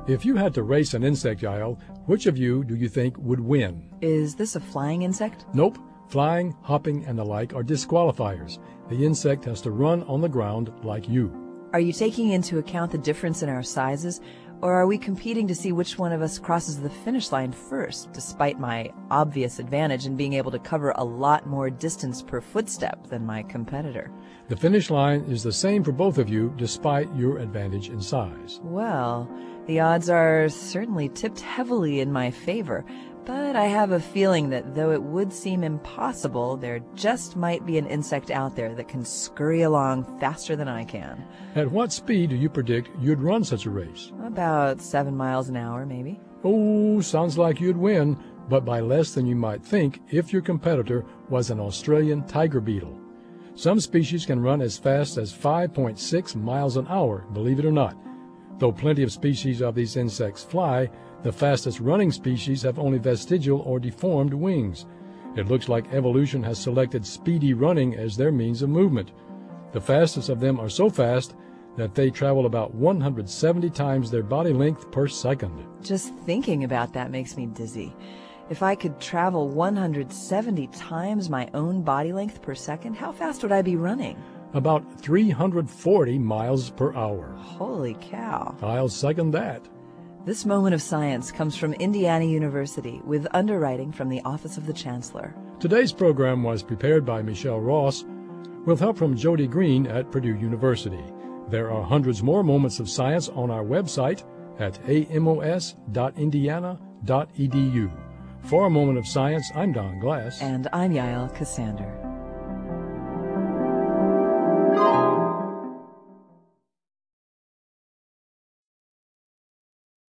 If you had to race an insect, Yael, which of you do you think would win? Is this a flying insect? Nope. Flying, hopping, and the like are disqualifiers. The insect has to run on the ground like you. Are you taking into account the difference in our sizes, or are we competing to see which one of us crosses the finish line first, despite my obvious advantage in being able to cover a lot more distance per footstep than my competitor? The finish line is the same for both of you, despite your advantage in size. Well, the odds are certainly tipped heavily in my favor, but I have a feeling that though it would seem impossible, there just might be an insect out there that can scurry along faster than I can. At what speed do you predict you'd run such a race? About 7 miles an hour, maybe. Oh, sounds like you'd win, but by less than you might think if your competitor was an Australian tiger beetle. Some species can run as fast as 5.6 miles an hour, believe it or not. Though plenty of species of these insects fly, the fastest running species have only vestigial or deformed wings. It looks like evolution has selected speedy running as their means of movement. The fastest of them are so fast that they travel about 170 times their body length per second. Just thinking about that makes me dizzy. If I could travel 170 times my own body length per second, how fast would I be running? About 340 miles per hour. Holy cow. I'll second that. This moment of science comes from Indiana University with underwriting from the Office of the Chancellor. Today's program was prepared by Michelle Ross with help from Jody Green at Purdue University. There are hundreds more moments of science on our website at amos.indiana.edu. For A Moment of Science, I'm Don Glass. And I'm Yael Cassander.